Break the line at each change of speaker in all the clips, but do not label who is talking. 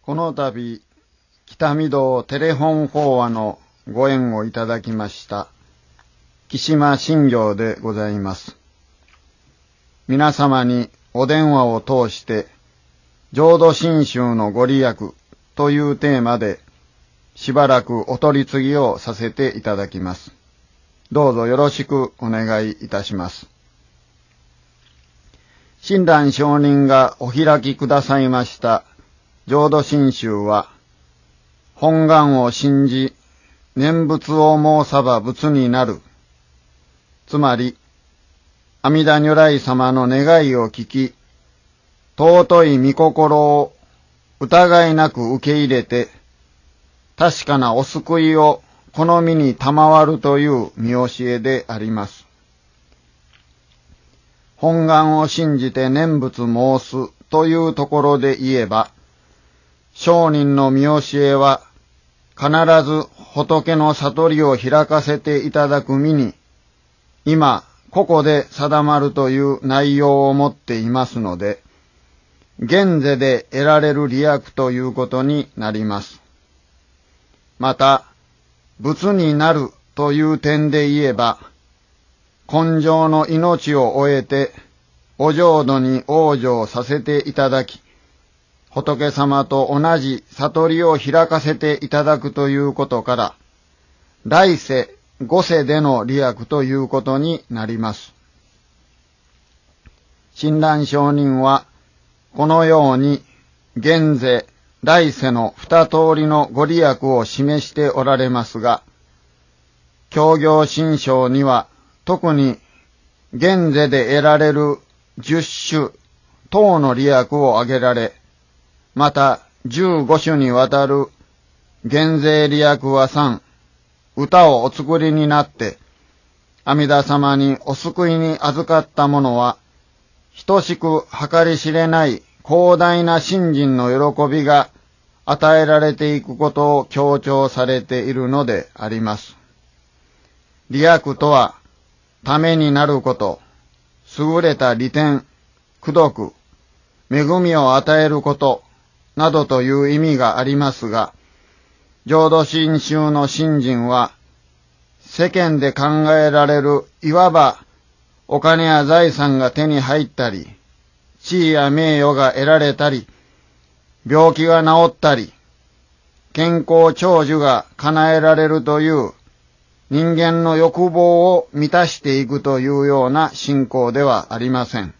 この度、北御堂テレフォン法話のご縁をいただきました、木島信行でございます。皆様にお電話を通して、浄土真宗のご利益というテーマで、しばらくお取り次ぎをさせていただきます。どうぞよろしくお願いいたします。親鸞上人がお開きくださいました浄土真宗は、本願を信じ、念仏を申さば仏になる。つまり、阿弥陀如来様の願いを聞き、尊い御心を疑いなく受け入れて、確かなお救いを好みに賜るという見教えであります。本願を信じて念仏申すというところで言えば、上人の見教えは必ず仏の悟りを開かせていただく身に、今ここで定まるという内容を持っていますので、現世で得られる利益ということになります。また、仏になるという点で言えば、今生の命を終えて、お浄土に往生させていただき、仏様と同じ悟りを開かせていただくということから、来世、後世での利益ということになります。親鸞上人は、このように、現世、来世の二通りのご利益を示しておられますが、教行信証には、特に、現世で得られる10種等の利益を挙げられ、また15種にわたる減税利益は3、歌をお作りになって、阿弥陀様にお救いに預かった者は、等しく計り知れない広大な信心の喜びが与えられていくことを強調されているのであります。利益とは、ためになること、優れた利点、功徳、恵みを与えること、などという意味がありますが、浄土真宗の信心は、世間で考えられる、いわば、お金や財産が手に入ったり、地位や名誉が得られたり、病気が治ったり、健康長寿が叶えられるという、人間の欲望を満たしていくというような信仰ではありません。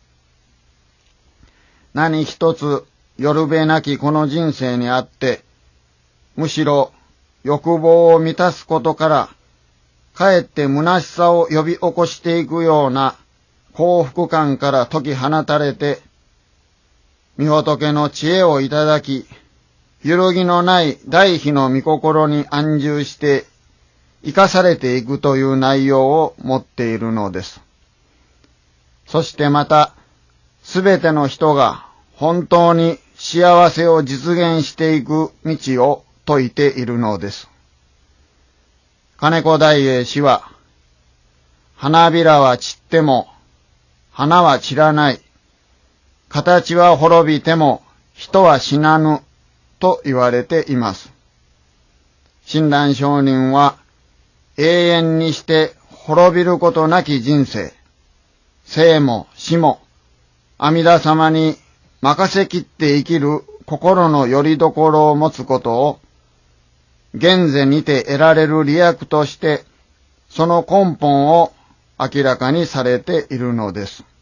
何一つ、よるべなきこの人生にあって、むしろ欲望を満たすことから、かえって虚しさを呼び起こしていくような幸福感から解き放たれて、御仏の知恵をいただき、揺るぎのない大悲の御心に安住して生かされていくという内容を持っているのです。そしてまた、すべての人が本当に幸せを実現していく道を説いているのです。金子大英氏は、花びらは散っても、花は散らない。形は滅びても、人は死なぬ、と言われています。親鸞上人は、永遠にして滅びることなき人生、生も死も、阿弥陀様に任せきって生きる心の拠り所を持つことを、現世にて得られる利益として、その根本を明らかにされているのです。